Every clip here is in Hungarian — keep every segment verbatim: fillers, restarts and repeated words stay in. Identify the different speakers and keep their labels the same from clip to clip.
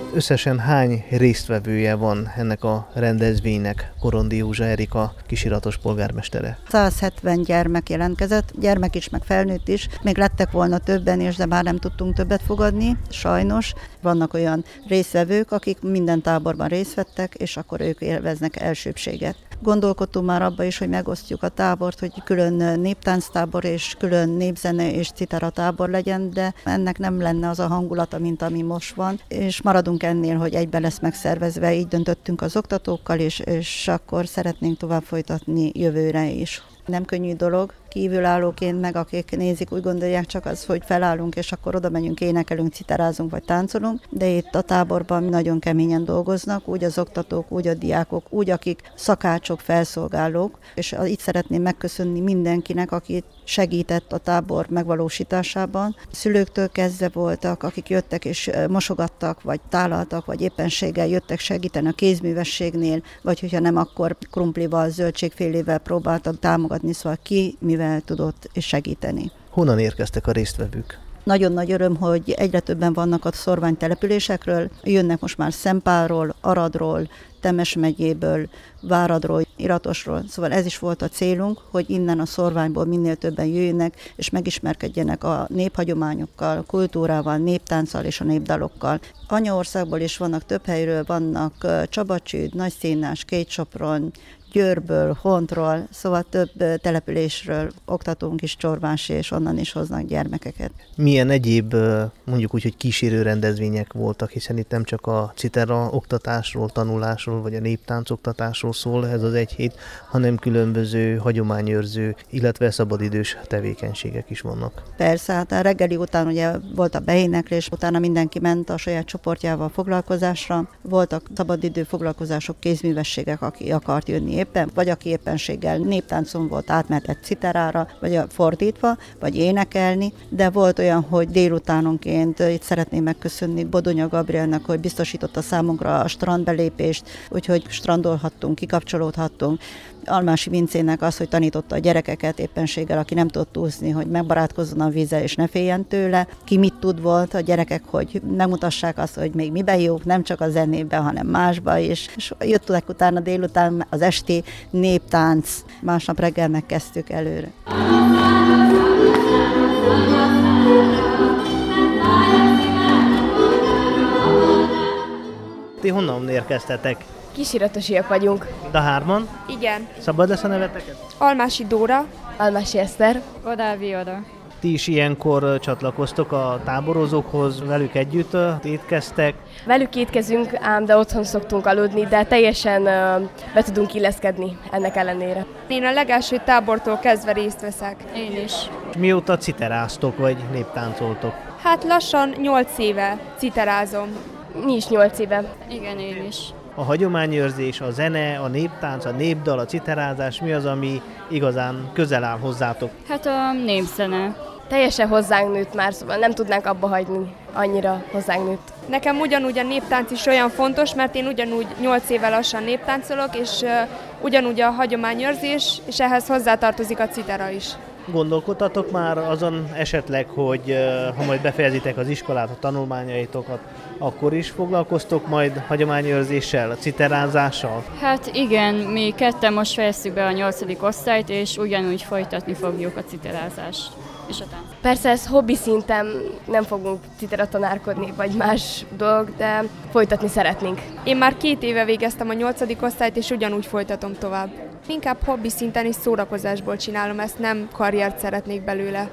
Speaker 1: Összesen hány résztvevője van ennek a rendezvénynek? Korondi Józsa Erika, Kisiratos polgármestere.
Speaker 2: száz hetven gyermek jelentkezett, gyermek is, meg felnőtt is. Még lettek volna többen is, de már nem tudtunk többet fogadni, sajnos. Vannak olyan résztvevők, akik minden táborban részt vettek, és akkor ők élveznek elsőbséget. Gondolkodtunk már abba is, hogy megosztjuk a tábort, hogy külön néptánctábor és külön népzene és citera tábor legyen, de ennek nem lenne az a hangulata, mint ami most van, és maradunk ennél, hogy egyben lesz megszervezve, így döntöttünk az oktatókkal is, és akkor szeretnénk tovább folytatni jövőre is. Nem könnyű dolog, kívülállóként meg akik nézik, úgy gondolják csak az, hogy felállunk, és akkor oda megyünk, énekelünk, citerázunk vagy táncolunk, de itt a táborban nagyon keményen dolgoznak, úgy az oktatók, úgy a diákok, úgy akik szakácsok, felszolgálók, és itt szeretném megköszönni mindenkinek, aki segített a tábor megvalósításában. Szülőktől kezdve voltak, akik jöttek és mosogattak, vagy tálaltak, vagy éppenséggel jöttek segíteni a kézművességnél, vagy hogyha nem, akkor krumplival, zöldségfélével próbáltak támogatni, szóval ki mivel tudott segíteni.
Speaker 1: Honnan érkeztek a résztvevők?
Speaker 2: Nagyon nagy öröm, hogy egyre többen vannak a szorványtelepülésekről. Jönnek most már Szempárról, Aradról, Temes megyéből, Váradról, Iratosról. Szóval ez is volt a célunk, hogy innen a szorványból minél többen jöjjenek, és megismerkedjenek a néphagyományokkal, a kultúrával, néptánccal és a népdalokkal. Anyaországból is vannak, több helyről vannak, Csabacsőd, Nagyszénás, Kétsopron, Győrből, Hontról, szóval több településről oktatónk is, Csorvási, és onnan is hoznak gyermekeket.
Speaker 1: Milyen egyéb, mondjuk úgy, hogy kísérő rendezvények voltak, hiszen itt nem csak a citera oktatásról, tanulásról, vagy a néptánc oktatásról szól ez az egy hét, hanem különböző hagyományőrző, illetve szabadidős tevékenységek is vannak.
Speaker 2: Persze, hát a reggeli után ugye volt a beéneklés, utána mindenki ment a saját csoportjával foglalkozásra, voltak szabadidő foglalkozások, kézművességek, aki akart jönni éppen, vagy aki éppenséggel néptáncon volt, átmehetett citerára, vagy fordítva, vagy énekelni, de volt olyan, hogy délutánonként itt szeretném megköszönni Bodonya Gabrielnek, hogy biztosította számunkra a strandbelépést, úgyhogy strandolhattunk, kikapcsolódhattunk. Almási Vincének az, hogy tanította a gyerekeket éppenséggel, aki nem tudott úszni, hogy megbarátkozzon a vízzel és ne féljen tőle. Ki mit tud volt a gyerekek, hogy megmutassák azt, hogy még miben jók, nem csak a zenében, hanem másba is. És jöttek utána délután az esti néptánc, másnap reggel megkezdtük előre.
Speaker 1: Ti honnan érkeztetek?
Speaker 3: Kisiratosiak vagyunk.
Speaker 1: De hárman?
Speaker 4: Igen.
Speaker 1: Szabad lesz a neveteket?
Speaker 4: Almási Dóra.
Speaker 3: Almási Eszter.
Speaker 5: Odávi Oda.
Speaker 1: Ti is ilyenkor csatlakoztok a táborozókhoz, velük együtt étkeztek?
Speaker 3: Velük étkezünk, ám de otthon szoktunk aludni, de teljesen uh, be tudunk illeszkedni ennek ellenére.
Speaker 4: Én a legelső tábortól kezdve részt veszek.
Speaker 5: Én is.
Speaker 1: Mióta citeráztok, vagy néptáncoltok?
Speaker 4: Hát lassan nyolc éve citerázom.
Speaker 3: Mi is nyolc éve.
Speaker 5: Igen, én is.
Speaker 1: A hagyományőrzés, a zene, a néptánc, a népdal, a citerázás, mi az, ami igazán közel áll hozzátok?
Speaker 5: Hát a népzene.
Speaker 3: Teljesen hozzánk nőtt már, szóval nem tudnánk abba hagyni, annyira hozzánk nőtt.
Speaker 4: Nekem ugyanúgy a néptánc is olyan fontos, mert én ugyanúgy nyolc éve lassan néptáncolok, és uh, ugyanúgy a hagyományőrzés, és ehhez hozzátartozik a citera is.
Speaker 1: Gondolkodtatok már azon esetleg, hogy ha majd befejezitek az iskolát, a tanulmányaitokat, akkor is foglalkoztok majd hagyományőrzéssel, citerázással?
Speaker 5: Hát igen, mi ketten most fejeztük be a nyolcadik osztályt, és ugyanúgy folytatni fogjuk a citerázást és a tánc.
Speaker 3: Persze ez hobbi szinten nem fogunk citeratanárkodni, vagy más dolog, de folytatni szeretnénk.
Speaker 4: Én már két éve végeztem a nyolcadik osztályt, és ugyanúgy folytatom tovább. Inkább hobbi szinten és szórakozásból csinálom ezt, nem karriert szeretnék belőle.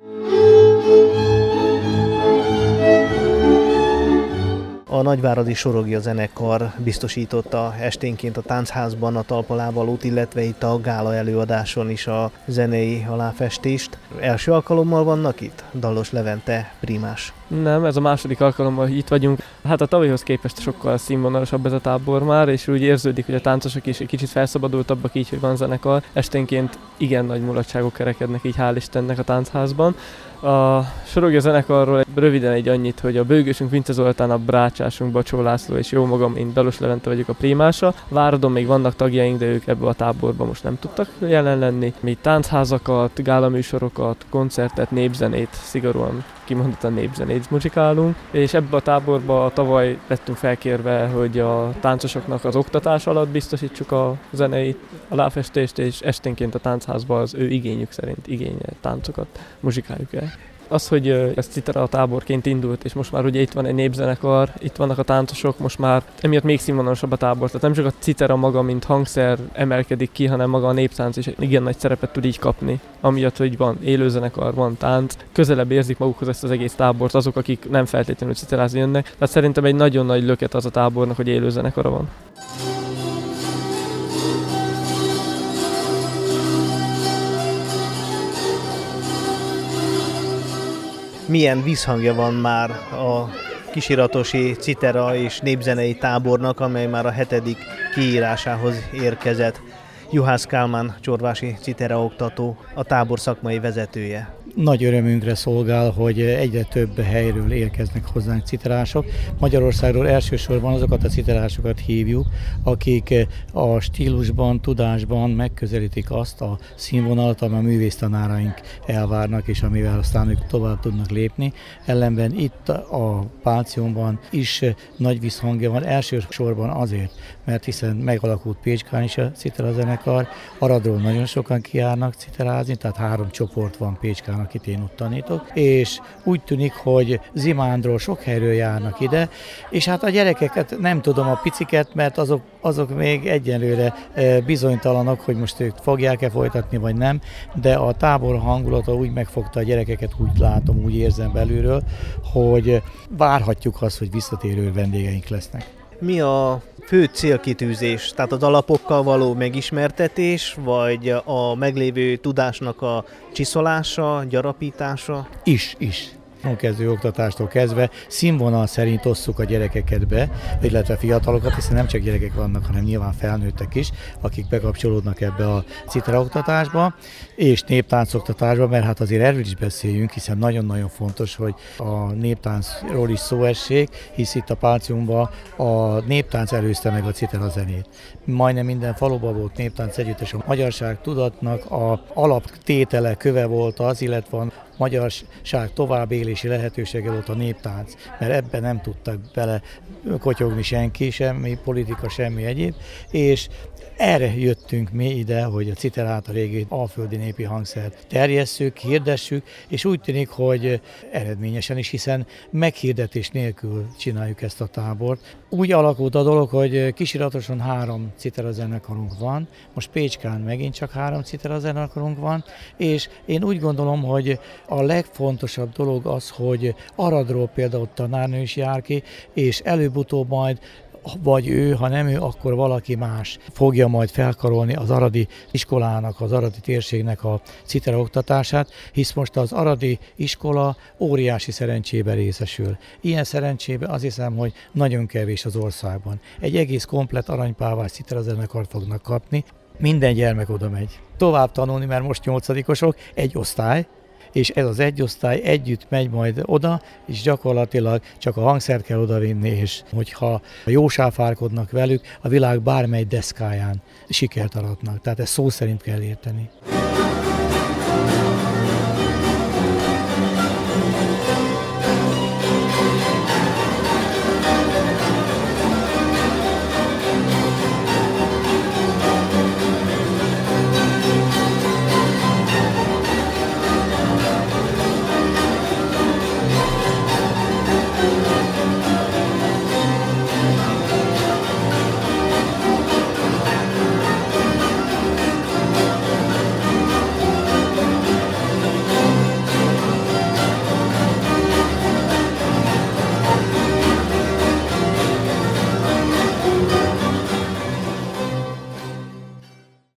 Speaker 1: A Nagyváradi Sorogja zenekar biztosította esténként a Táncházban a talpalávalót, illetve itt a gála előadáson is a zenei aláfestést. Első alkalommal vannak itt? Dallos Levente, primás.
Speaker 6: Nem, ez a második alkalommal, hogy itt vagyunk. Hát a tavalyhoz képest sokkal színvonalasabb ez a tábor már, és úgy érződik, hogy a táncosok is egy kicsit felszabadultabbak így, hogy van zenekar. Esténként igen nagy mulatságok kerekednek így, hál' Istennek a Táncházban. A Sorogja zenekarról röviden egy annyit, hogy a bőgősünk Vince Zoltán a brácsát táncsásunk Bacsó László, és jó magam, én Dalos Levente vagyok a primása. Váradon még vannak tagjaink, de ők ebbe a táborban most nem tudtak jelen lenni. Mi táncházakat, gálaműsorokat, koncertet, népzenét, szigorúan kimondottan népzenét muzsikálunk, és ebbe a táborba tavaly lettünk felkérve, hogy a táncosoknak az oktatás alatt biztosítsuk a zenei aláfestést, és esténként a táncházban az ő igényük szerint igénye táncokat muzsikáljuk el. Az, hogy ez Citera táborként indult, és most már ugye itt van egy népzenekar, itt vannak a táncosok, most már emiatt még színvonalasabb a tábor. Tehát nem csak a Citera maga, mint hangszer emelkedik ki, hanem maga a néptánc is igen nagy szerepet tud így kapni. Amiatt, hogy van élőzenekar, van tánc, közelebb érzik magukhoz ezt az egész tábort azok, akik nem feltétlenül citerázni jönnek. Tehát szerintem egy nagyon nagy löket az a tábornak, hogy élőzenekara van.
Speaker 1: Milyen vízhangja van már a kisiratosi citera és népzenei tábornak, amely már a hetedik kiírásához érkezett. Juhász Kálmán csorvási citera oktató, a tábor szakmai vezetője.
Speaker 7: Nagy örömünkre szolgál, hogy egyre több helyről érkeznek hozzánk citerások. Magyarországról elsősorban azokat a citerásokat hívjuk, akik a stílusban, tudásban megközelítik azt a színvonalat, ami a művésztanáraink elvárnak, és amivel aztán ők tovább tudnak lépni. Ellenben itt a Pálciumban is nagy visszhangja van, elsősorban azért, mert hiszen megalakult Pécskán is a citerazenekar, Aradról nagyon sokan kijárnak citerázni, tehát három csoport van Pécskán, akit én ott tanítok, és úgy tűnik, hogy Zimándról sok helyről járnak ide, és hát a gyerekeket nem tudom, a piciket, mert azok, azok még egyenlőre bizonytalanok, hogy most ők fogják-e folytatni, vagy nem, de a tábor hangulata úgy megfogta a gyerekeket, úgy látom, úgy érzem belülről, hogy várhatjuk azt, hogy visszatérő vendégeink lesznek.
Speaker 1: Mi a fő célkitűzés? Tehát az alapokkal való megismertetés, vagy a meglévő tudásnak a csiszolása, gyarapítása?
Speaker 7: Is, is. A kezdő oktatástól kezdve színvonal szerint osszuk a gyerekeket be, illetve fiatalokat, hiszen nem csak gyerekek vannak, hanem nyilván felnőttek is, akik bekapcsolódnak ebbe a citera oktatásba, és néptáncoktatásba, mert hát azért erről is beszéljünk, hiszen nagyon-nagyon fontos, hogy a néptáncról is szó essék, hisz itt a Pálciumban a néptánc előzte meg a citera zenét. Majdnem minden faluban volt néptánc együttes, a magyarság tudatnak a alaptétele, köve volt az, illetve a magyarság továbbélési lehetősége volt a néptánc, mert ebben nem tudtak bele kotyogni senki, semmi politika, semmi egyéb, és erre jöttünk mi ide, hogy a citerát, a régi alföldi népi hangszert terjesszük, hirdessük, és úgy tűnik, hogy eredményesen is, hiszen meghirdetés nélkül csináljuk ezt a tábort. Úgy alakult a dolog, hogy Kisiratoson három citerazenekarunk van, most Pécskán megint csak három citerazenekarunk van, és én úgy gondolom, hogy a legfontosabb dolog az, hogy Aradról például tanárnő is jár ki, és előbb-utóbb majd vagy ő, ha nem ő, akkor valaki más fogja majd felkarolni az aradi iskolának, az aradi térségnek a citera oktatását, hisz most az aradi iskola óriási szerencsébe részesül. Ilyen szerencsébe azt hiszem, hogy nagyon kevés az országban. Egy egész komplett aranypálvás citerazenekart fognak kapni, minden gyermek oda megy. Tovább tanulni, mert most nyolcadikosok, egy osztály, és ez az egy osztály együtt megy majd oda, és gyakorlatilag csak a hangszert kell odavinni, és hogyha jósáfárkodnak velük, a világ bármely deszkáján sikert aratnak. Tehát ezt szó szerint kell érteni.